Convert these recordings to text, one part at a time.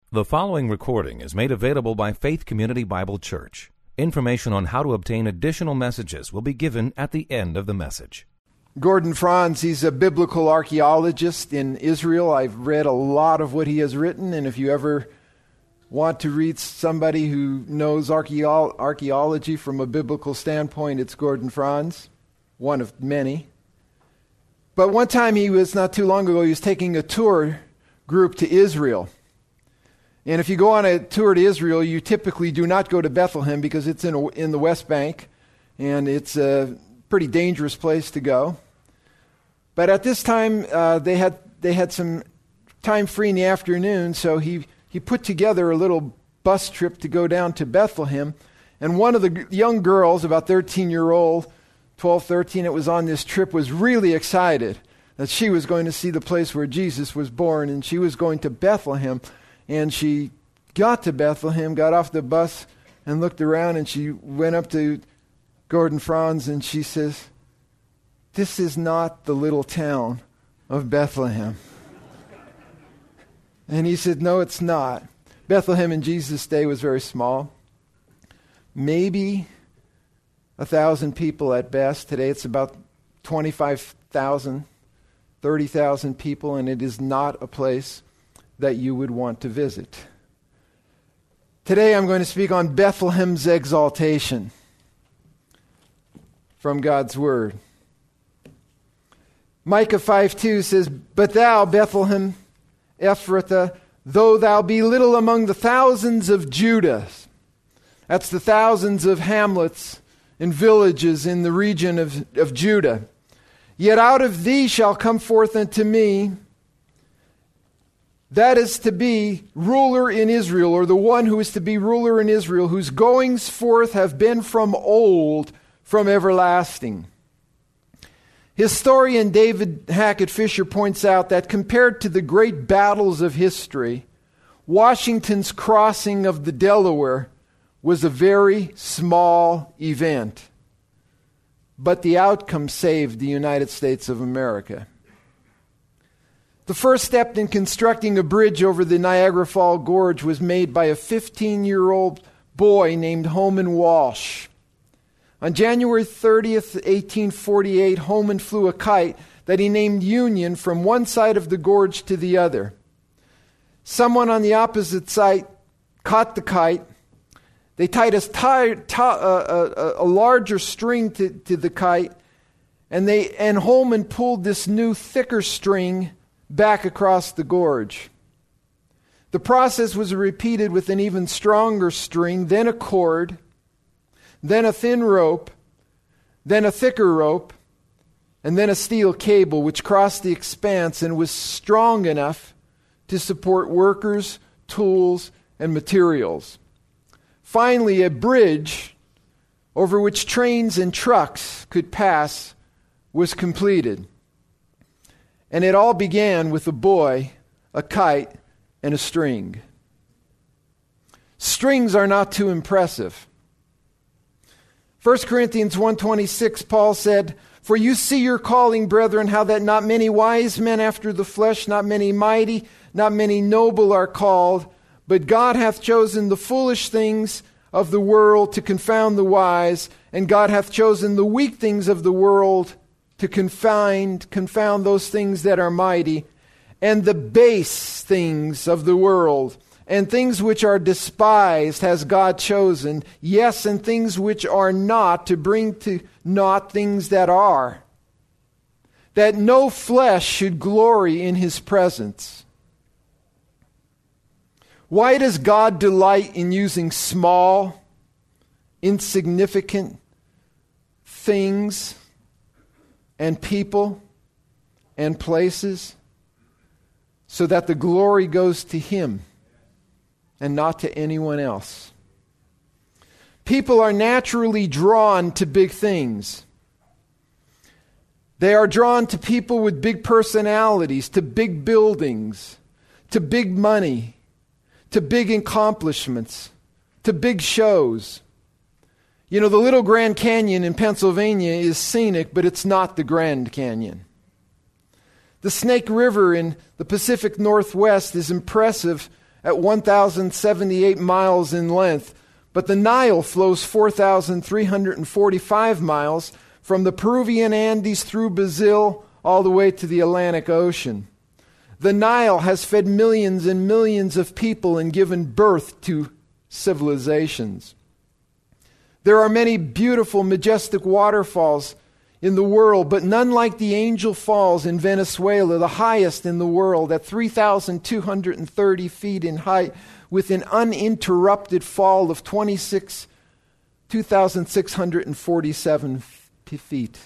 The following recording is made available by Faith Community Bible Church. Information on how to obtain additional messages will be given at the end of the message. Gordon Franz, he's a biblical archaeologist in Israel. I've read a lot of what he has written, and if you ever want to read somebody who knows archaeology from a biblical standpoint, it's Gordon Franz, one of many. But one time not too long ago, he was taking a tour group to Israel. And if you go on a tour to Israel, you typically do not go to Bethlehem because it's in the West Bank, and it's a pretty dangerous place to go. But at this time, they had some time free in the afternoon, so he put together a little bus trip to go down to Bethlehem. And one of the young girls, about 13-year-old, 12, 13, it was on this trip, was really excited that she was going to see the place where Jesus was born, and she was going to Bethlehem. And she got to Bethlehem, got off the bus, and looked around, and she went up to Gordon Franz, and she says, "This is not the little town of Bethlehem." And he said, "No, it's not." Bethlehem in Jesus' day was very small. Maybe 1,000 people at best. Today it's about 25,000, 30,000 people, and it is not a place that you would want to visit. Today I'm going to speak on Bethlehem's exaltation from God's Word. Micah 5:2 says, "But thou, Bethlehem Ephrathah, though thou be little among the thousands of Judah," that's the thousands of hamlets and villages in the region of Judah, "yet out of thee shall come forth unto me," that is to be ruler in Israel, or the one who is to be ruler in Israel, "whose goings forth have been from old, from everlasting." Historian David Hackett Fisher points out that compared to the great battles of history, Washington's crossing of the Delaware was a very small event. But the outcome saved the United States of America. The first step in constructing a bridge over the Niagara Falls Gorge was made by a 15-year-old boy named Homan Walsh. On January 30th, 1848, Homan flew a kite that he named Union from one side of the gorge to the other. Someone on the opposite side caught the kite. They tied a larger string to the kite, and Homan pulled this new, thicker string back across the gorge. The process was repeated with an even stronger string, then a cord, then a thin rope, then a thicker rope, and then a steel cable which crossed the expanse and was strong enough to support workers, tools, and materials. Finally, a bridge over which trains and trucks could pass was completed. And it all began with a boy, a kite, and a string. Strings are not too impressive. 1 Corinthians 1:26, Paul said, "For you see your calling, brethren, how that not many wise men after the flesh, not many mighty, not many noble are called, but God hath chosen the foolish things of the world to confound the wise, and God hath chosen the weak things of the world to confound those things that are mighty, and the base things of the world, and things which are despised has God chosen, yes, and things which are not, to bring to naught things that are, that no flesh should glory in his presence." Why does God delight in using small, insignificant things and people and places? So that the glory goes to Him and not to anyone else. People are naturally drawn to big things. They are drawn to people with big personalities, to big buildings, to big money, to big accomplishments, to big shows. You know, the Little Grand Canyon in Pennsylvania is scenic, but it's not the Grand Canyon. The Snake River in the Pacific Northwest is impressive at 1,078 miles in length, but the Nile flows 4,345 miles from the Peruvian Andes through Brazil all the way to the Atlantic Ocean. The Nile has fed millions and millions of people and given birth to civilizations. There are many beautiful, majestic waterfalls in the world, but none like the Angel Falls in Venezuela, the highest in the world at 3,230 feet in height, with an uninterrupted fall of 2,647 feet.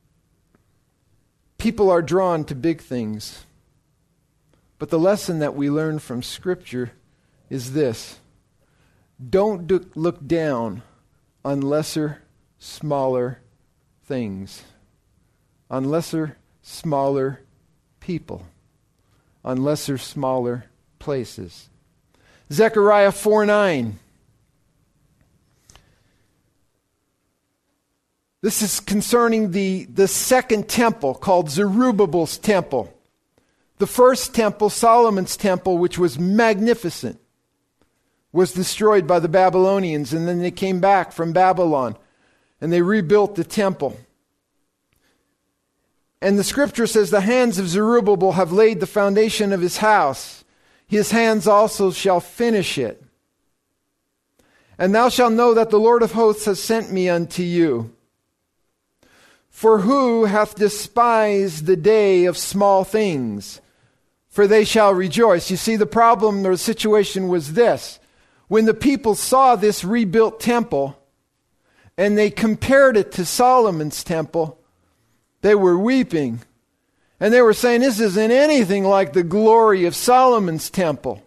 People are drawn to big things. But the lesson that we learn from Scripture is this: don't look down on lesser, smaller things, on lesser, smaller people, on lesser, smaller places. Zechariah 4:9. This is concerning the second temple called Zerubbabel's temple. The first temple, Solomon's temple, which was magnificent, was destroyed by the Babylonians, and then they came back from Babylon and they rebuilt the temple. And the scripture says, the hands of Zerubbabel have laid the foundation of his house. His hands also shall finish it. And thou shalt know that the Lord of hosts has sent me unto you. For who hath despised the day of small things? For they shall rejoice. You see, the problem or the situation was this. When the people saw this rebuilt temple, and they compared it to Solomon's temple, they were weeping. And they were saying, this isn't anything like the glory of Solomon's temple.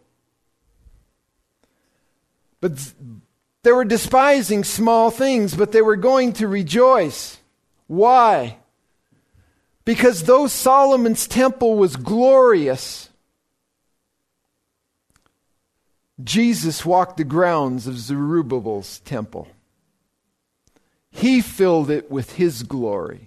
But they were despising small things, but they were going to rejoice. Why? Because though Solomon's temple was glorious, Jesus walked the grounds of Zerubbabel's temple. He filled it with his glory.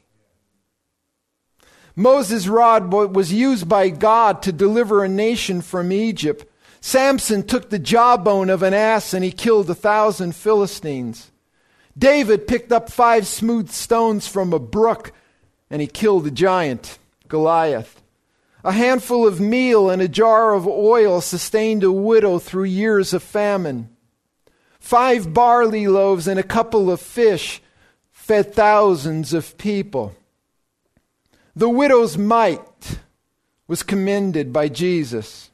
Moses' rod was used by God to deliver a nation from Egypt. Samson took the jawbone of an ass and he killed 1,000 Philistines. David picked up 5 smooth stones from a brook and he killed a giant, Goliath. A handful of meal and a jar of oil sustained a widow through years of famine. 5 barley loaves and a couple of fish fed thousands of people. The widow's mite was commended by Jesus.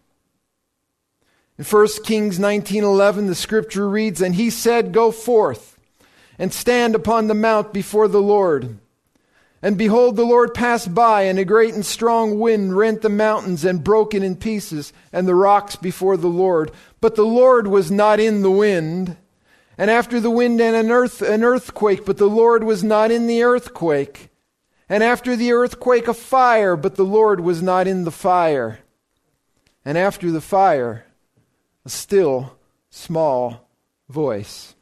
In 1 Kings 19:11, the scripture reads, and he said, go forth and stand upon the mount before the Lord. And behold, the Lord passed by, and a great and strong wind rent the mountains and broke it in pieces, and the rocks before the Lord. But the Lord was not in the wind. And after the wind and an earthquake, but the Lord was not in the earthquake. And after the earthquake a fire, but the Lord was not in the fire. And after the fire, a still small voice.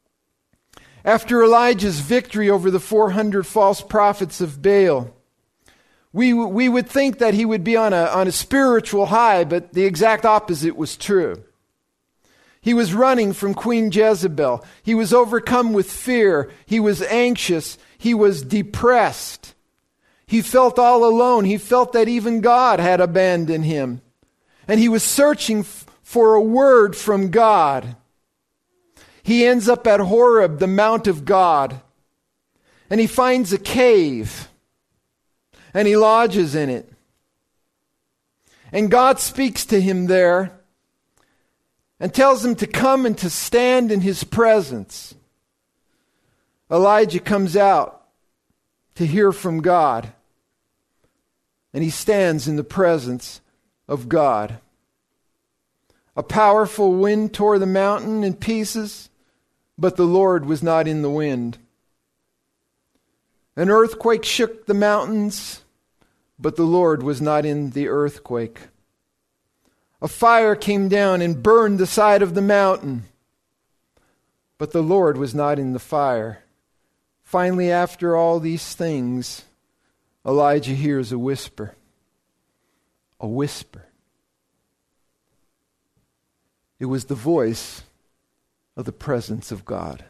After Elijah's victory over the 400 false prophets of Baal, we would think that he would be on a spiritual high, but the exact opposite was true. He was running from Queen Jezebel. He was overcome with fear. He was anxious. He was depressed. He felt all alone. He felt that even God had abandoned him. And he was searching for a word from God. He ends up at Horeb, the Mount of God. And he finds a cave. And he lodges in it. And God speaks to him there and tells him to come and to stand in his presence. Elijah comes out to hear from God. And he stands in the presence of God. A powerful wind tore the mountain in pieces, but the Lord was not in the wind. An earthquake shook the mountains, but the Lord was not in the earthquake. A fire came down and burned the side of the mountain, but the Lord was not in the fire. Finally, after all these things, Elijah hears a whisper. A whisper. It was the voice of the presence of God.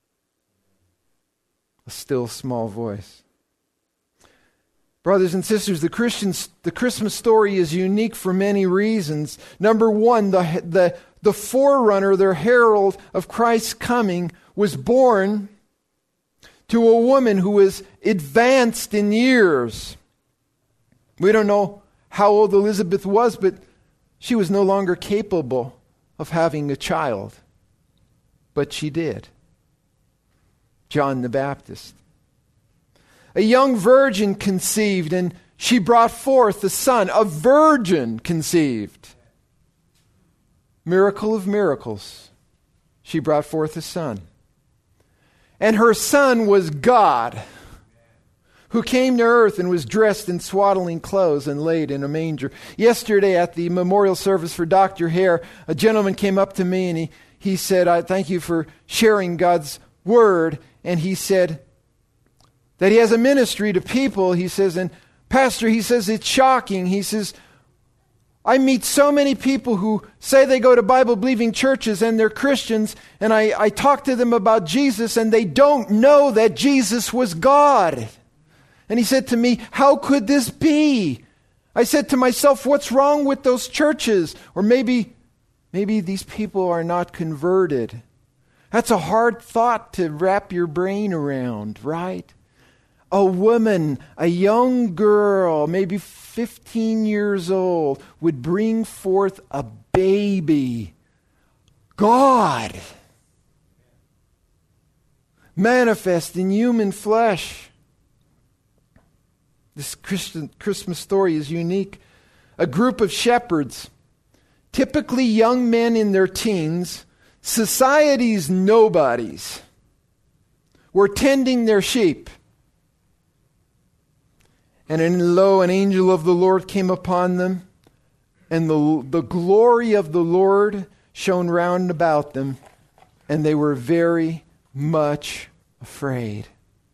A still small voice. Brothers and sisters, the Christmas story is unique for many reasons. Number one, the forerunner, the herald of Christ's coming, was born to a woman who was advanced in years. We don't know how old Elizabeth was, but she was no longer capable of having a child. But she did. John the Baptist. A young virgin conceived, and she brought forth a son. A virgin conceived. Miracle of miracles. She brought forth a son. And her son was God, who came to earth and was dressed in swaddling clothes and laid in a manger. Yesterday at the memorial service for Dr. Hare, a gentleman came up to me and he said, "I thank you for sharing God's word." And he said that he has a ministry to people. He says, and Pastor, he says, it's shocking. He says, I meet so many people who say they go to Bible-believing churches and they're Christians, and I talk to them about Jesus and they don't know that Jesus was God. And he said to me, how could this be? I said to myself, what's wrong with those churches? Or maybe these people are not converted. That's a hard thought to wrap your brain around, right? A woman, a young girl, maybe 15 years old, would bring forth a baby. God. Manifest in human flesh. This Christmas story is unique. A group of shepherds, typically young men in their teens, society's nobodies, were tending their sheep. And lo, an angel of the Lord came upon them, and the glory of the Lord shone round about them, and they were very much afraid.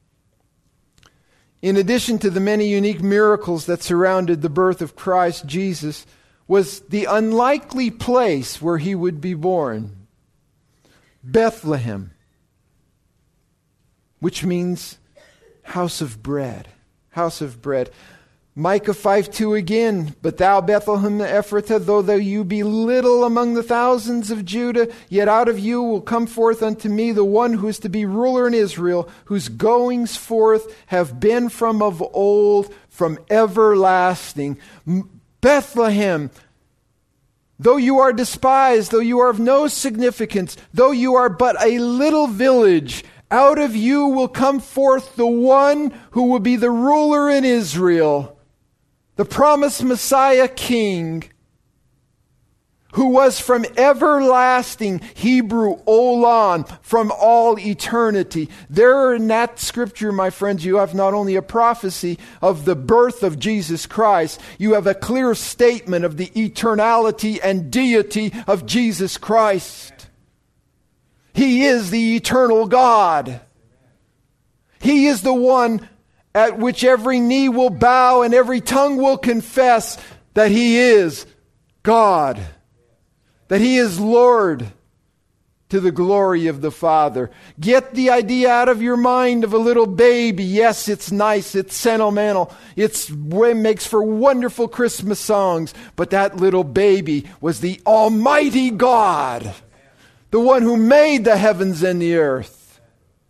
In addition to the many unique miracles that surrounded the birth of Christ Jesus, was the unlikely place where he would be born. Bethlehem, which means house of bread. House of bread. Micah 5:2 again, but thou Bethlehem Ephrathah, though you be little among the thousands of Judah, yet out of you will come forth unto me the one who is to be ruler in Israel, whose goings forth have been from of old, from everlasting. Bethlehem, though you are despised, though you are of no significance, though you are but a little village, out of you will come forth the one who will be the ruler in Israel, the promised Messiah King, who was from everlasting, Hebrew olam, from all eternity. There in that scripture, my friends, you have not only a prophecy of the birth of Jesus Christ, you have a clear statement of the eternality and deity of Jesus Christ. He is the eternal God. He is the one at which every knee will bow and every tongue will confess that He is God. That He is Lord, to the glory of the Father. Get the idea out of your mind of a little baby. Yes, it's nice, it's sentimental, it makes for wonderful Christmas songs, but that little baby was the Almighty God. The one who made the heavens and the earth.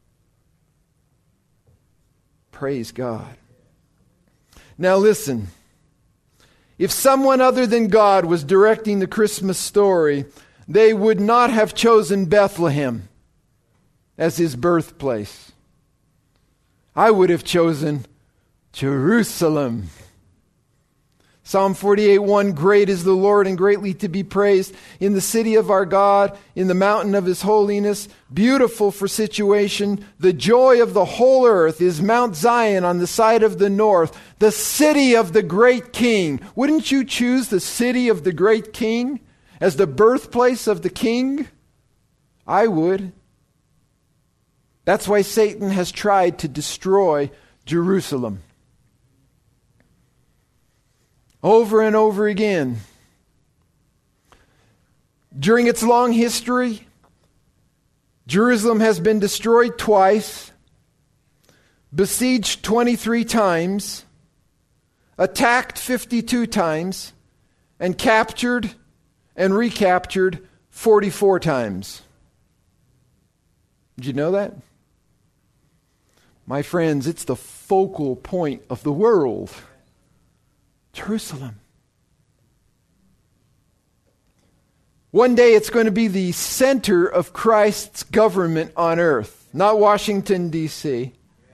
Praise God. Now listen. If someone other than God was directing the Christmas story, they would not have chosen Bethlehem as his birthplace. I would have chosen Jerusalem. Psalm 48:1, great is the Lord and greatly to be praised in the city of our God, in the mountain of His holiness, beautiful for situation. The joy of the whole earth is Mount Zion on the side of the north, the city of the great King. Wouldn't you choose the city of the great King as the birthplace of the King? I would. That's why Satan has tried to destroy Jerusalem. Over and over again. During its long history, Jerusalem has been destroyed twice, besieged 23 times, attacked 52 times, and captured and recaptured 44 times. Did you know that? My friends, it's the focal point of the world. Jerusalem. One day it's going to be the center of Christ's government on earth, not Washington, D.C.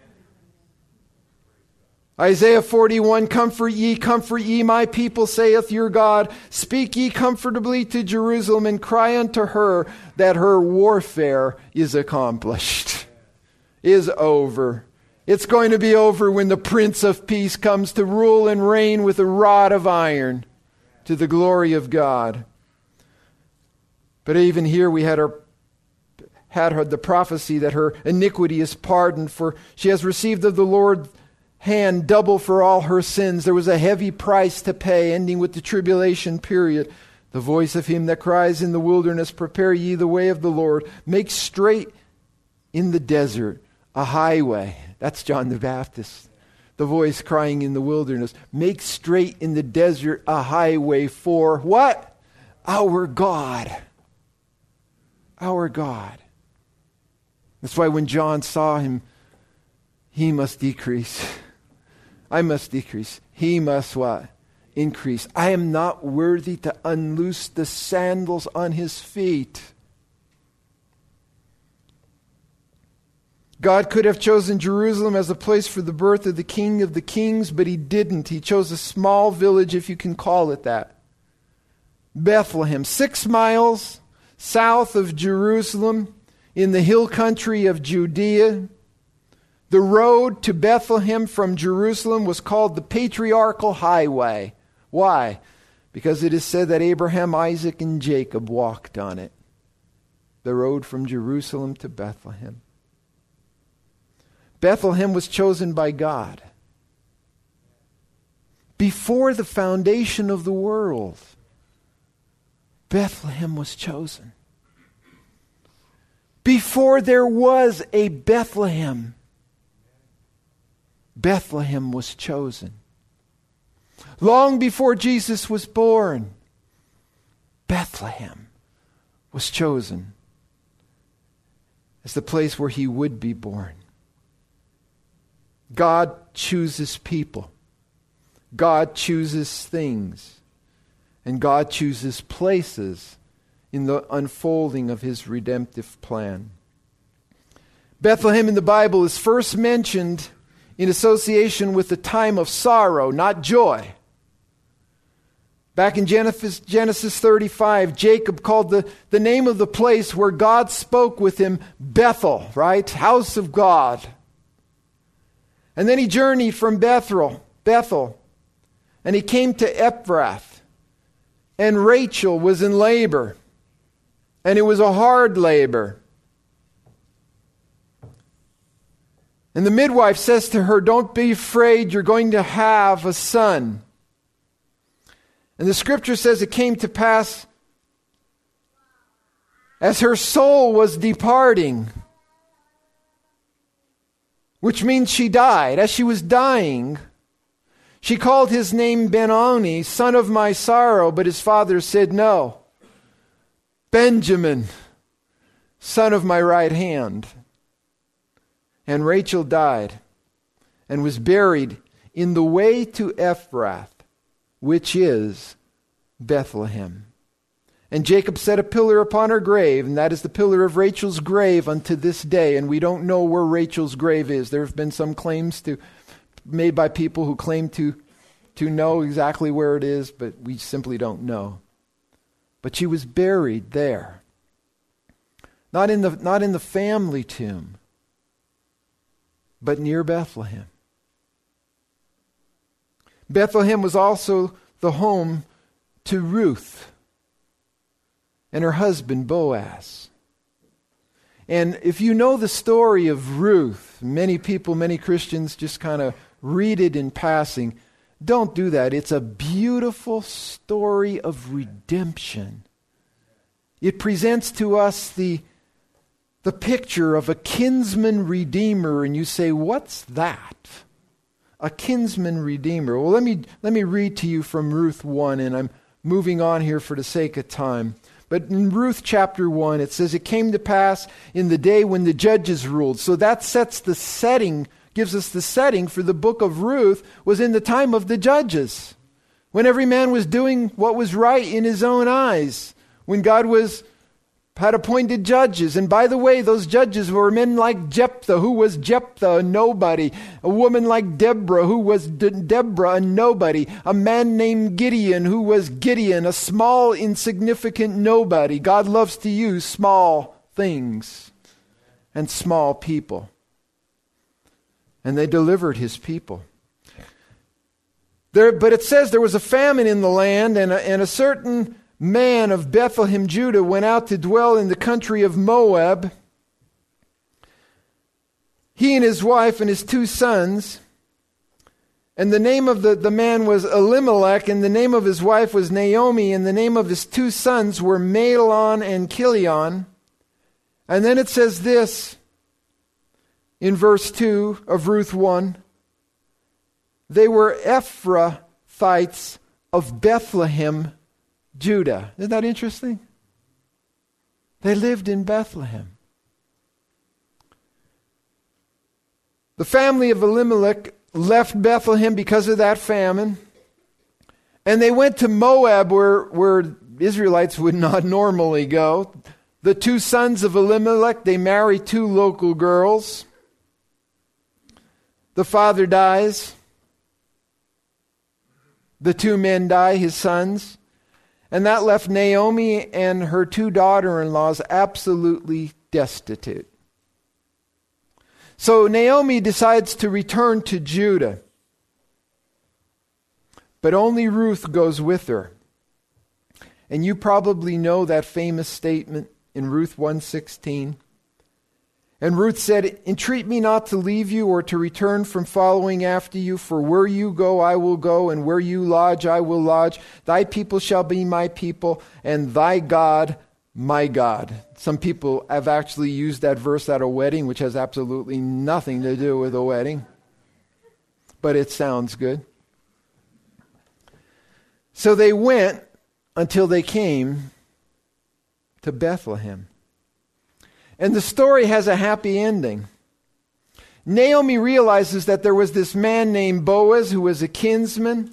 Isaiah 41, comfort ye, my people, saith your God. Speak ye comfortably to Jerusalem, and cry unto her that her warfare is accomplished, is over. It's going to be over when the Prince of Peace comes to rule and reign with a rod of iron to the glory of God. But even here we had her the prophecy that her iniquity is pardoned, for she has received of the Lord hand double for all her sins. There was a heavy price to pay, ending with the tribulation period. The voice of him that cries in the wilderness, prepare ye the way of the Lord. Make straight in the desert a highway. That's John the Baptist. The voice crying in the wilderness. Make straight in the desert a highway for what? Our God. Our God. That's why when John saw him, he must decrease. I must decrease. He must what? Increase. I am not worthy to unloose the sandals on his feet. God could have chosen Jerusalem as a place for the birth of the King of the Kings, but he didn't. He chose a small village, if you can call it that. Bethlehem, 6 miles south of Jerusalem, in the hill country of Judea. The road to Bethlehem from Jerusalem was called the Patriarchal Highway. Why? Because it is said that Abraham, Isaac, and Jacob walked on it. The road from Jerusalem to Bethlehem. Bethlehem was chosen by God before the foundation of the world. Bethlehem was chosen. Before there was a Bethlehem, Bethlehem was chosen. Long before Jesus was born, Bethlehem was chosen as the place where he would be born. God chooses people. God chooses things. And God chooses places in the unfolding of his redemptive plan. Bethlehem in the Bible is first mentioned in association with the time of sorrow, not joy. Back in Genesis 35, Jacob called the name of the place where God spoke with him Bethel, right? House of God. And then he journeyed from Bethel, and he came to Ephrath. And Rachel was in labor. And it was a hard labor. And the midwife says to her, don't be afraid, you're going to have a son. And the scripture says it came to pass as her soul was departing, which means she died. As she was dying, she called his name Benoni, son of my sorrow, but his father said, no, Benjamin, son of my right hand. And Rachel died and was buried in the way to Ephrath, which is Bethlehem. And Jacob set a pillar upon her grave, and that is the pillar of Rachel's grave unto this day. And we don't know where Rachel's grave is. There have been some claims made by people who claim to know exactly where it is, but we simply don't know. But she was buried there. Not in the family tomb, but near Bethlehem. Bethlehem was also the home to Ruth and her husband Boaz. And if you know the story of Ruth, many Christians just kind of read it in passing. Don't do that. It's a beautiful story of redemption it presents to us the picture of a kinsman redeemer, and you say, what's that? A kinsman redeemer. Well, let me read to you from Ruth 1, and I'm moving on here for the sake of time. But in Ruth chapter 1, it says, it came to pass in the day when the judges ruled. So that sets the setting, gives us the setting for the book of Ruth, was in the time of the judges, when every man was doing what was right in his own eyes, when God had appointed judges. And by the way, those judges were men like Jephthah, who was Jephthah, a nobody. A woman like Deborah, who was Deborah, a nobody. A man named Gideon, who was Gideon, a small, insignificant nobody. God loves to use small things and small people. And they delivered his people. But it says there was a famine in the land, and a certain man of Bethlehem, Judah, went out to dwell in the country of Moab. He and his wife and his 2 sons. And the name of the man was Elimelech, and the name of his wife was Naomi, and the name of his 2 sons were Mahlon and Chilion. And then it says this in verse 2 of Ruth 1. They were Ephrathites of Bethlehem, Judah. Isn't that interesting? They lived in Bethlehem. The family of Elimelech left Bethlehem because of that famine, and they went to Moab, where Israelites would not normally go. The 2 sons of Elimelech, they marry 2 local girls. The father dies. The 2 men die, his sons. And that left Naomi and her 2 daughter-in-laws absolutely destitute. So Naomi decides to return to Judah. But only Ruth goes with her. And you probably know that famous statement in Ruth 1:16. And Ruth said, entreat me not to leave you or to return from following after you, for where you go I will go, and where you lodge I will lodge. Thy people shall be my people, and thy God my God. Some people have actually used that verse at a wedding, which has absolutely nothing to do with a wedding. But it sounds good. So they went until they came to Bethlehem. And the story has a happy ending. Naomi realizes that there was this man named Boaz who was a kinsman.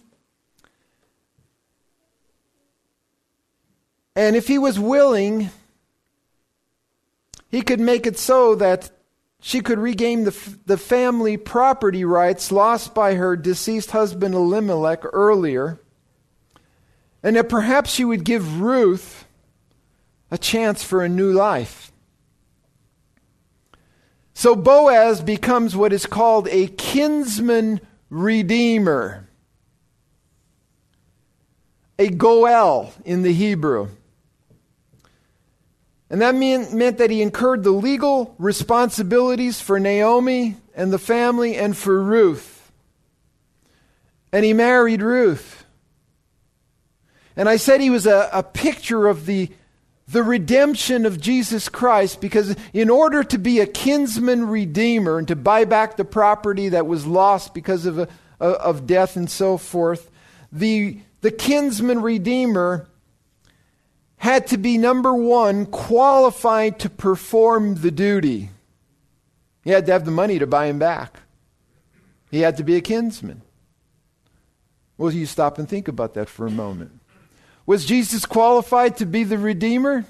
And if he was willing, he could make it so that she could regain the family property rights lost by her deceased husband Elimelech earlier. And that perhaps she would give Ruth a chance for a new life. So Boaz becomes what is called a kinsman redeemer. A goel in the Hebrew. And that meant that he incurred the legal responsibilities for Naomi and the family and for Ruth. And he married Ruth. And I said he was a picture of the redemption of Jesus Christ, because in order to be a kinsman redeemer and to buy back the property that was lost because of death and so forth, the kinsman redeemer had to be, number one, qualified to perform the duty. He had to have the money to buy him back. He had to be a kinsman. Well, you stop and think about that for a moment. Was Jesus qualified to be the Redeemer?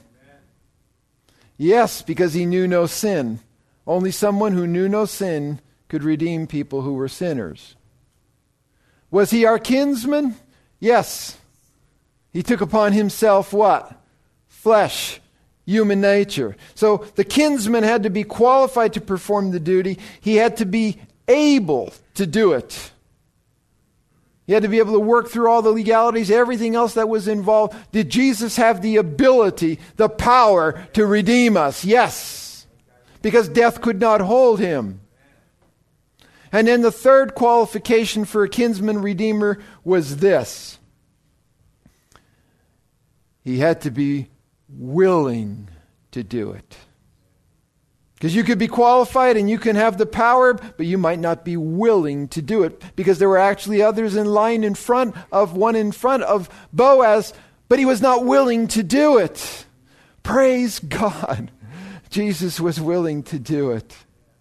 Yes, because he knew no sin. Only someone who knew no sin could redeem people who were sinners. Was he our kinsman? Yes. He took upon himself what? Flesh, human nature. So the kinsman had to be qualified to perform the duty. He had to be able to do it. He had to be able to work through all the legalities, everything else that was involved. Did Jesus have the ability, the power to redeem us? Yes, because death could not hold him. And then the third qualification for a kinsman redeemer was this. He had to be willing to do it. Because you could be qualified and you can have the power, but you might not be willing to do it, because there were actually others in line in front of Boaz, but he was not willing to do it. Praise God. Jesus was willing to do it.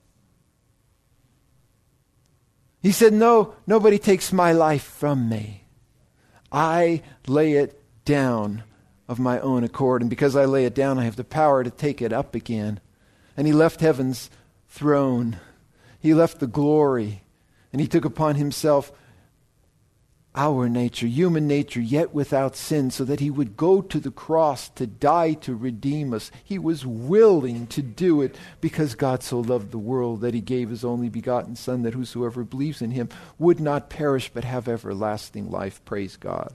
He said, "No, nobody takes my life from me. I lay it down of my own accord, and because I lay it down, I have the power to take it up again." And he left heaven's throne. He left the glory. And he took upon himself our nature, human nature, yet without sin, so that he would go to the cross to die to redeem us. He was willing to do it because God so loved the world that he gave his only begotten Son, that whosoever believes in him would not perish but have everlasting life. Praise God.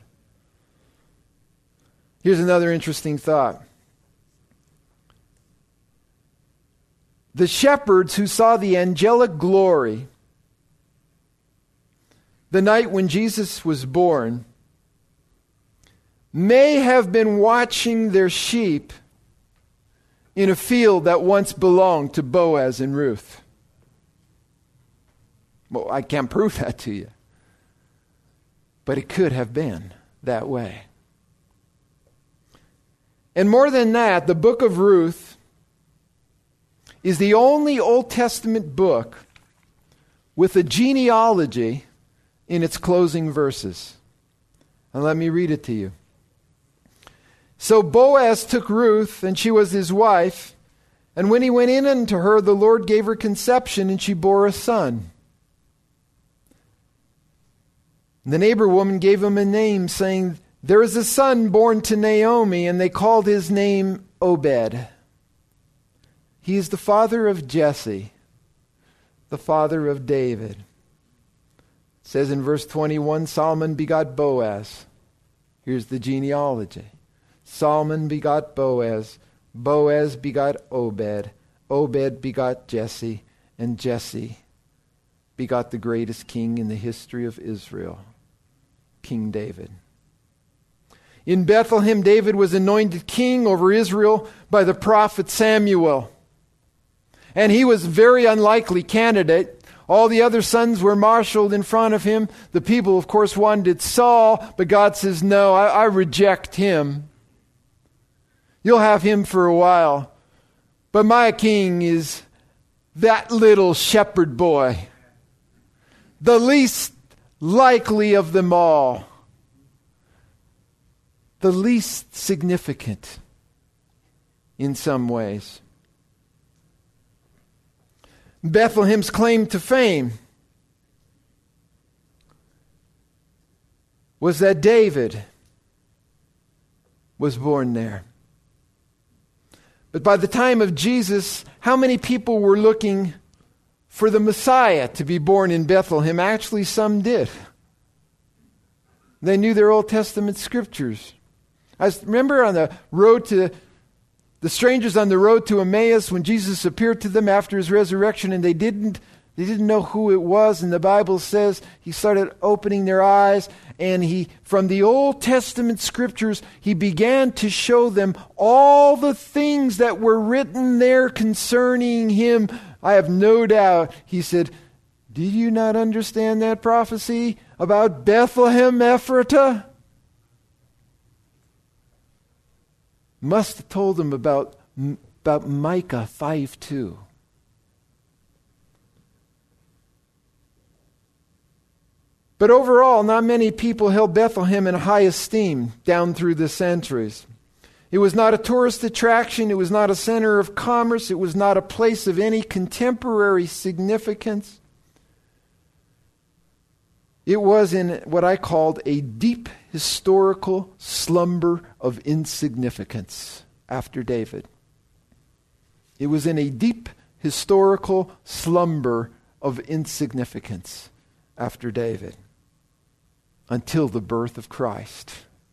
Here's another interesting thought. The shepherds who saw the angelic glory the night when Jesus was born may have been watching their sheep in a field that once belonged to Boaz and Ruth. Well, I can't prove that to you, but it could have been that way. And more than that, the book of Ruth is the only Old Testament book with a genealogy in its closing verses. And let me read it to you. "So Boaz took Ruth, and she was his wife. And when he went in unto her, the Lord gave her conception, and she bore a son. And the neighbor woman gave him a name, saying, There is a son born to Naomi, and they called his name Obed. He is the father of Jesse, the father of David." It says in verse 21, Solomon begot Boaz. Here's the genealogy. Solomon begot Boaz. Boaz begot Obed. Obed begot Jesse. And Jesse begot the greatest king in the history of Israel, King David. In Bethlehem, David was anointed king over Israel by the prophet Samuel. And he was a very unlikely candidate. All the other sons were marshaled in front of him. The people, of course, wanted Saul, but God says, "No, I reject him. You'll have him for a while. But my king is that little shepherd boy, the least likely of them all, the least significant in some ways." Bethlehem's claim to fame was that David was born there. But by the time of Jesus, how many people were looking for the Messiah to be born in Bethlehem? Actually, some did. They knew their Old Testament scriptures. I remember on the road to the strangers on the road to Emmaus, when Jesus appeared to them after his resurrection, and they didn't know who it was, and the Bible says he started opening their eyes, and he, from the Old Testament scriptures, he began to show them all the things that were written there concerning him. I have no doubt, he said, "Did you not understand that prophecy about Bethlehem Ephratah?" Must have told them about Micah 5:2. But overall, not many people held Bethlehem in high esteem down through the centuries. It was not a tourist attraction. It was not a center of commerce. It was not a place of any contemporary significance. It was in what I called a deep historical slumber of insignificance after David. It was in a deep historical slumber of insignificance after David, until the birth of Christ.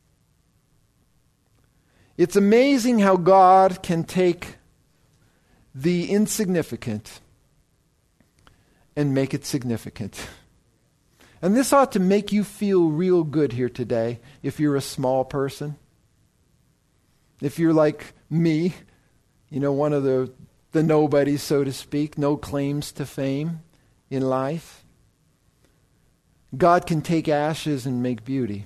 It's amazing how God can take the insignificant and make it significant. And this ought to make you feel real good here today if you're a small person. If you're like me, one of the nobodies, so to speak, no claims to fame in life, God can take ashes and make beauty.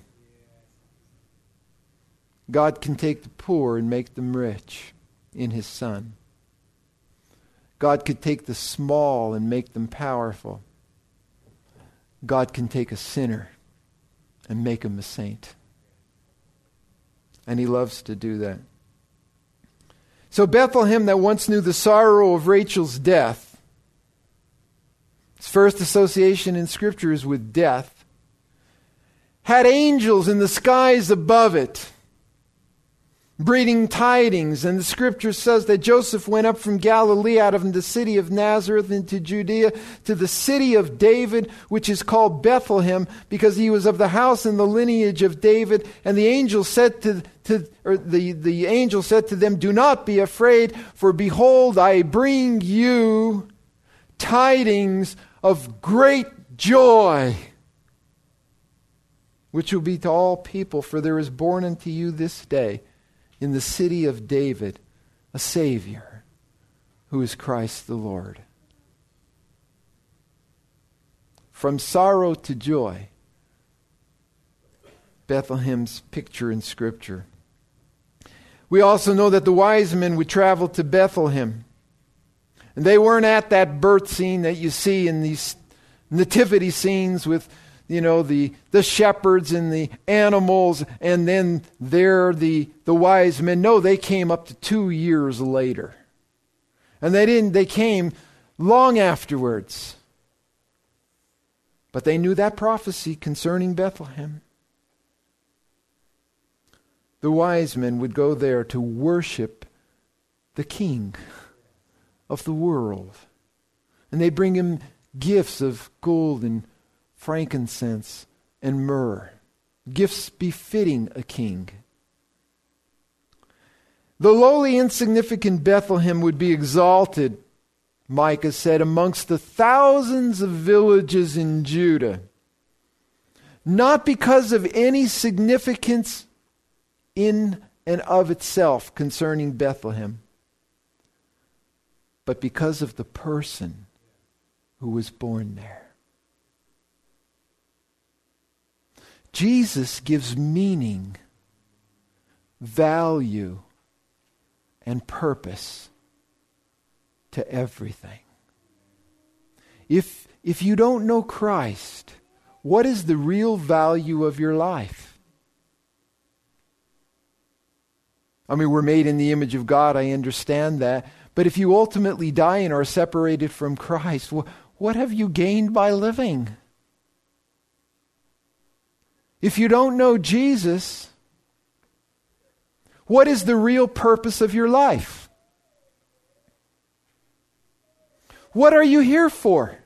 God can take the poor and make them rich in His Son. God could take the small and make them powerful. God can take a sinner and make him a saint. And He loves to do that. So Bethlehem, that once knew the sorrow of Rachel's death, its first association in Scripture is with death, had angels in the skies above it, breathing tidings. And the Scripture says that Joseph went up from Galilee out of the city of Nazareth into Judea to the city of David, which is called Bethlehem, because he was of the house and the lineage of David. And the angel said the angel said to them, "Do not be afraid, for behold, I bring you tidings of great joy, which will be to all people, for there is born unto you this day in the city of David a Savior, who is Christ the Lord." From sorrow to joy, Bethlehem's picture in Scripture. We also know that the wise men would travel to Bethlehem. And they weren't at that birth scene that you see in these nativity scenes with the shepherds and the animals, and then there the wise men. No, they came up to 2 years later. And they came long afterwards. But they knew that prophecy concerning Bethlehem. The wise men would go there to worship the King of the world. And they bring him gifts of gold and frankincense and myrrh, gifts befitting a king. The lowly, insignificant Bethlehem would be exalted, Micah said, amongst the thousands of villages in Judah, not because of any significance in and of itself concerning Bethlehem, but because of the person who was born there. Jesus gives meaning, value, and purpose to everything. If you don't know Christ, what is the real value of your life? I mean, we're made in the image of God, I understand that. But if you ultimately die and are separated from Christ, what have you gained by living? If you don't know Jesus, what is the real purpose of your life? What are you here for?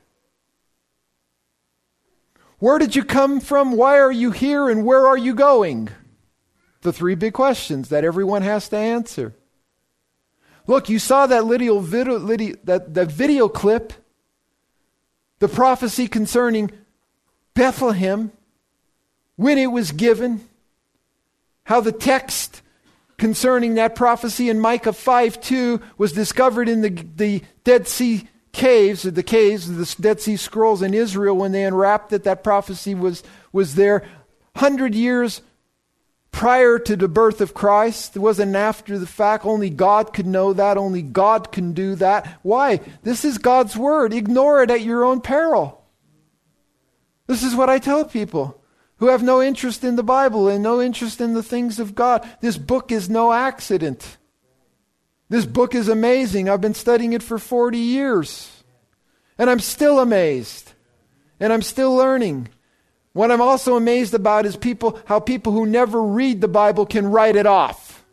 Where did you come from? Why are you here? And where are you going? The 3 big questions that everyone has to answer. Look, you saw that video clip, the prophecy concerning Bethlehem, when it was given, how the text concerning that prophecy in Micah 5:2 was discovered in the Dead Sea caves, or the caves of the Dead Sea Scrolls in Israel. When they unwrapped it, that prophecy was there 100 years prior to the birth of Christ. It wasn't after the fact. Only God could know that. Only God can do that. Why? This is God's word. Ignore it at your own peril. This is what I tell people who have no interest in the Bible and no interest in the things of God. This book is no accident. This book is amazing. I've been studying it for 40 years. And I'm still amazed. And I'm still learning. What I'm also amazed about is how people who never read the Bible can write it off.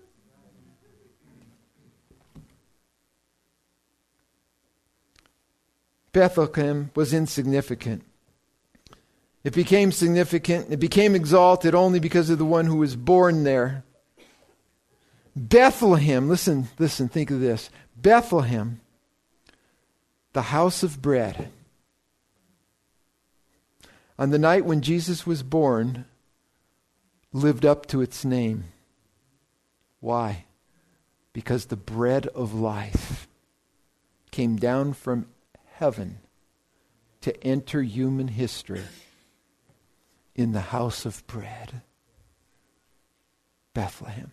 Bethlehem was insignificant. It became significant, it became exalted only because of the one who was born there. Bethlehem, listen, think of this. Bethlehem, the house of bread. On the night when Jesus was born, lived up to its name. Why? Because the bread of life came down from heaven to enter human history in the house of bread, Bethlehem.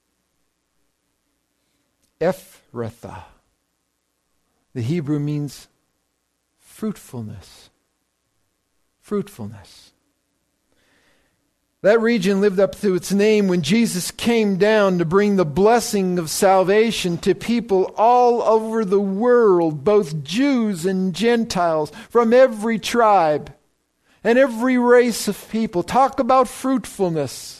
Ephrathah. The Hebrew means fruitfulness. Fruitfulness. That region lived up to its name when Jesus came down to bring the blessing of salvation to people all over the world, both Jews and Gentiles, from every tribe and every race of people. Talk about fruitfulness.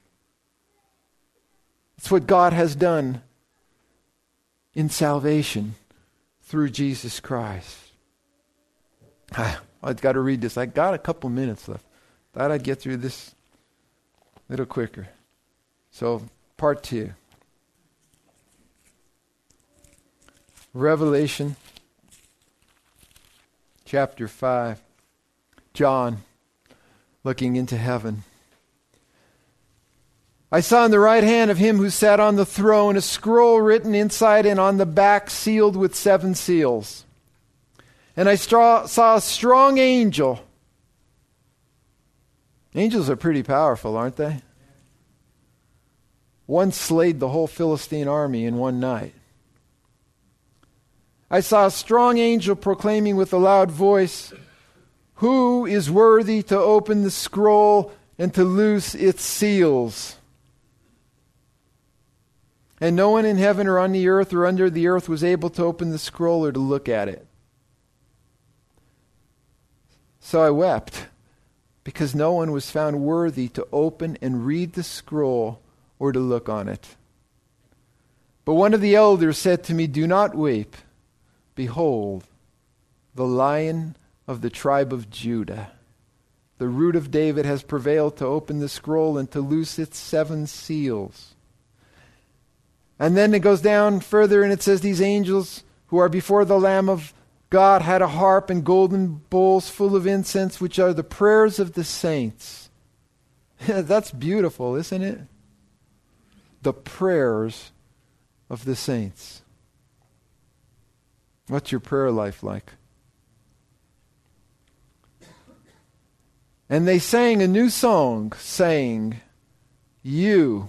It's what God has done in salvation through Jesus Christ. I've got to read this. I got a couple minutes left. Thought I'd get through this a little quicker. So, part 2. Revelation chapter 5. John looking into heaven. I saw in the right hand of him who sat on the throne a scroll written inside and on the back, sealed with 7 seals. And I saw a strong angel. Angels are pretty powerful, aren't they? One slayed the whole Philistine army in one night. I saw a strong angel proclaiming with a loud voice, "Who is worthy to open the scroll and to loose its seals?" And no one in heaven or on the earth or under the earth was able to open the scroll or to look at it. So I wept, because no one was found worthy to open and read the scroll or to look on it. But one of the elders said to me, "Do not weep. Behold, the Lion of the tribe of Judah, the root of David, has prevailed to open the scroll and to loose its 7 seals." And then it goes down further and it says, these angels who are before the Lamb of God had a harp and golden bowls full of incense, which are the prayers of the saints. That's beautiful, isn't it? The prayers of the saints. What's your prayer life like? And they sang a new song, saying, "You,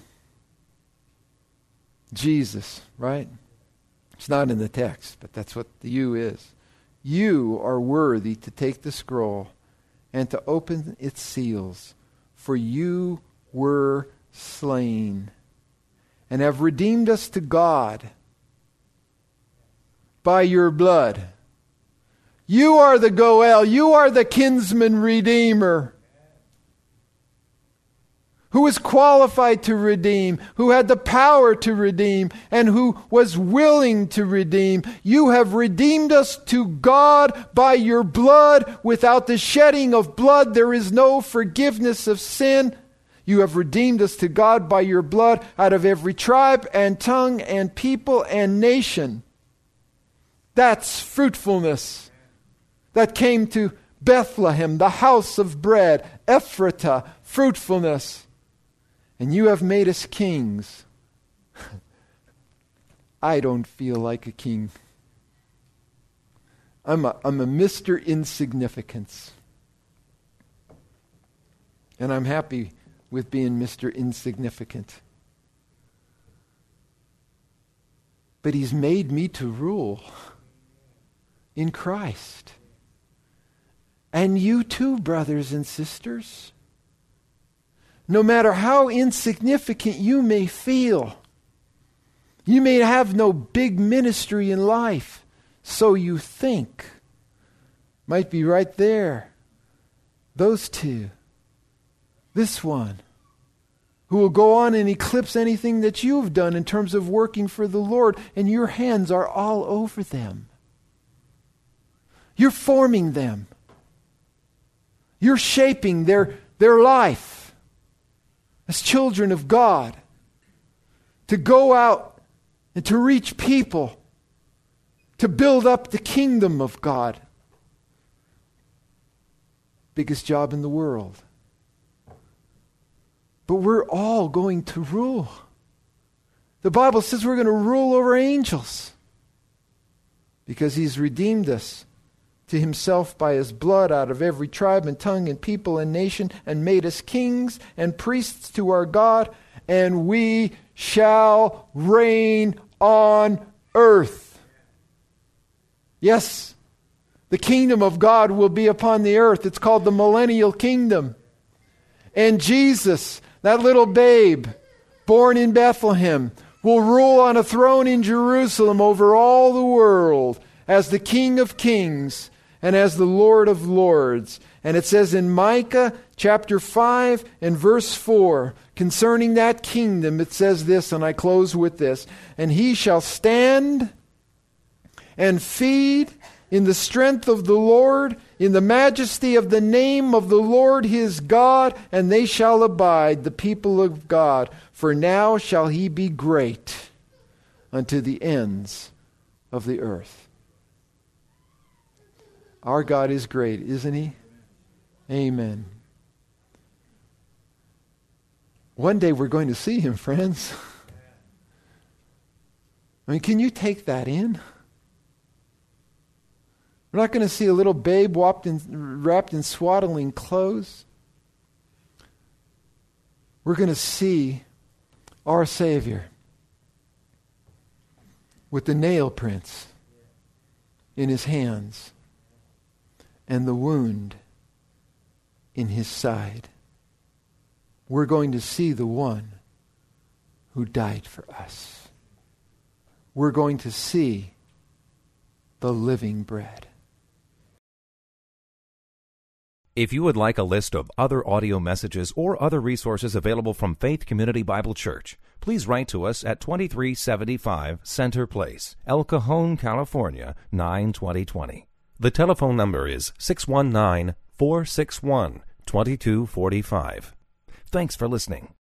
Jesus," right? It's not in the text, but that's what the "you" is. "You are worthy to take the scroll and to open its seals, for you were slain and have redeemed us to God by your blood." You are the Goel. You are the kinsman redeemer, who was qualified to redeem, who had the power to redeem, and who was willing to redeem. You have redeemed us to God by your blood. Without the shedding of blood, there is no forgiveness of sin. You have redeemed us to God by your blood out of every tribe and tongue and people and nation. That's fruitfulness that came to Bethlehem, the house of bread, Ephratah, fruitfulness. And you have made us kings. I don't feel like a king. I'm a Mr. Insignificance. And I'm happy with being Mr. Insignificant. But He's made me to rule in Christ. And you too, brothers and sisters. No matter how insignificant you may feel, you may have no big ministry in life, so you think. Might be right there. Those two. This one, who will go on and eclipse anything that you've done in terms of working for the Lord, and your hands are all over them. You're forming them. You're shaping their life as children of God, to go out and to reach people, to build up the kingdom of God. Biggest job in the world. But we're all going to rule. The Bible says we're going to rule over angels because He's redeemed us to Himself by His blood out of every tribe and tongue and people and nation, and made us kings and priests to our God, and we shall reign on earth. Yes, the kingdom of God will be upon the earth. It's called the millennial kingdom. And Jesus, that little babe born in Bethlehem, will rule on a throne in Jerusalem over all the world as the King of Kings and as the Lord of Lords. And it says in Micah chapter 5 and verse 4, concerning that kingdom, it says this, and I close with this: "And He shall stand and feed in the strength of the Lord, in the majesty of the name of the Lord his God, and they shall abide, the people of God. For now shall He be great unto the ends of the earth." Our God is great, isn't He? Amen. One day we're going to see Him, friends. I mean, can you take that in? We're not going to see a little babe wrapped in swaddling clothes. We're going to see our Savior with the nail prints in His hands and the wound in His side. We're going to see the one who died for us. We're going to see the living bread. If you would like a list of other audio messages or other resources available from Faith Community Bible Church, please write to us at 2375 Center Place, El Cajon, California, 92020. The telephone number is 619-461-2245. Thanks for listening.